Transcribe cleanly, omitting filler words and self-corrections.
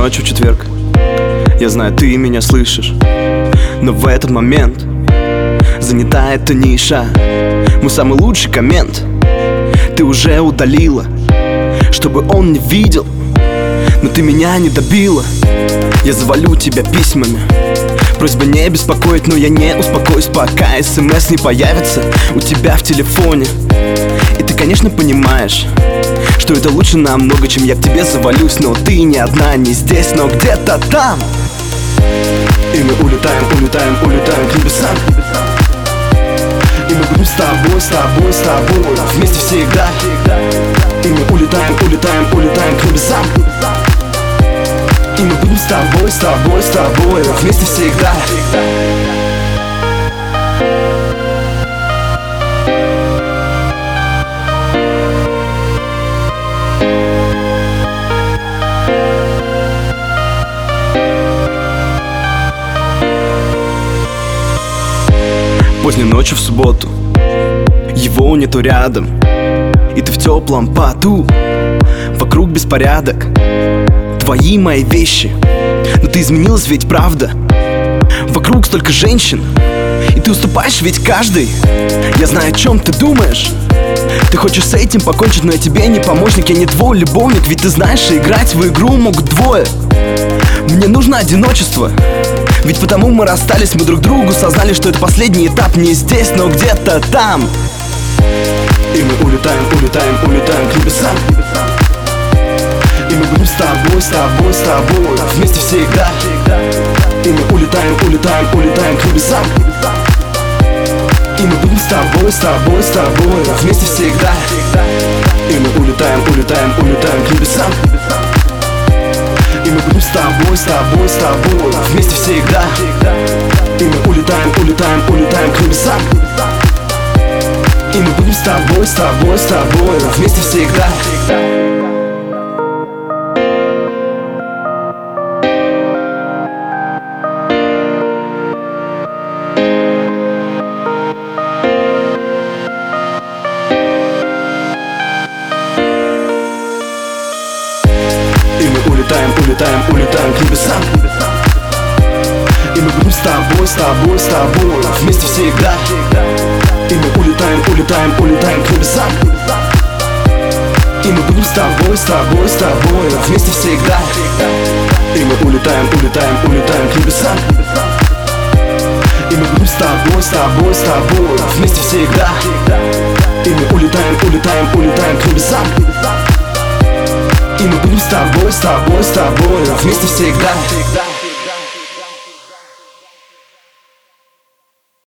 ночью в четверг. Я знаю, ты меня слышишь, но в этот момент занята эта ниша. Мой самый лучший коммент ты уже удалила, чтобы он не видел, но ты меня не добила. Я завалю тебя письмами, просьба не беспокоить, но я не успокоюсь, пока СМС не появится у тебя в телефоне. И ты, конечно, понимаешь, что это лучше намного, чем я к тебе завалюсь. Но ты не одна, не здесь, но где-то там. И мы улетаем, улетаем, улетаем к небесам. И мы будем с тобой, с тобой, с тобой вместе всегда. И мы улетаем, улетаем, улетаем к небесам. И мы будем с тобой, с тобой, с тобой вместе всегда. Поздней ночью в субботу его нету рядом, и ты в теплом поту. Вокруг беспорядок, твои мои вещи, но ты изменилась ведь, правда? Вокруг столько женщин, и ты уступаешь ведь каждой. Я знаю, о чем ты думаешь. Ты хочешь с этим покончить, но я тебе не помощник. Я не твой любовник, ведь ты знаешь, что играть в игру могут двое. Мне нужно одиночество, ведь потому мы расстались, мы друг другу сознали, что это последний этап не здесь, но где-то там. И мы улетаем, улетаем, улетаем к небесам. И мы будем с тобой, с тобой, с тобой вместе всегда. И мы улетаем, улетаем, улетаем к небесам. И мы будем с тобой, с тобой, с тобой вместе всегда. И мы улетаем, улетаем, улетаем к небесам. И мы будем с тобой, с тобой, с тобой вместе всегда. И мы улетаем, улетаем, улетаем к небесам. И мы будем с тобой, с тобой, с тобой вместе всегда. И мы улетаем, улетаем, улетаем к небесам. И мы будем с тобой, с тобой, с тобой вместе всегда. И мы улетаем, улетаем, улетаем к небесам. И мы будем с тобой, с тобой, с тобой вместе всегда. И мы улетаем, улетаем, улетаем к небесам. И мы будем с тобой, с тобой, с тобой вместе всегда. И мы улетаем, улетаем, улетаем к небесам. И мы будем с тобой, с тобой, с тобой вместе всегда.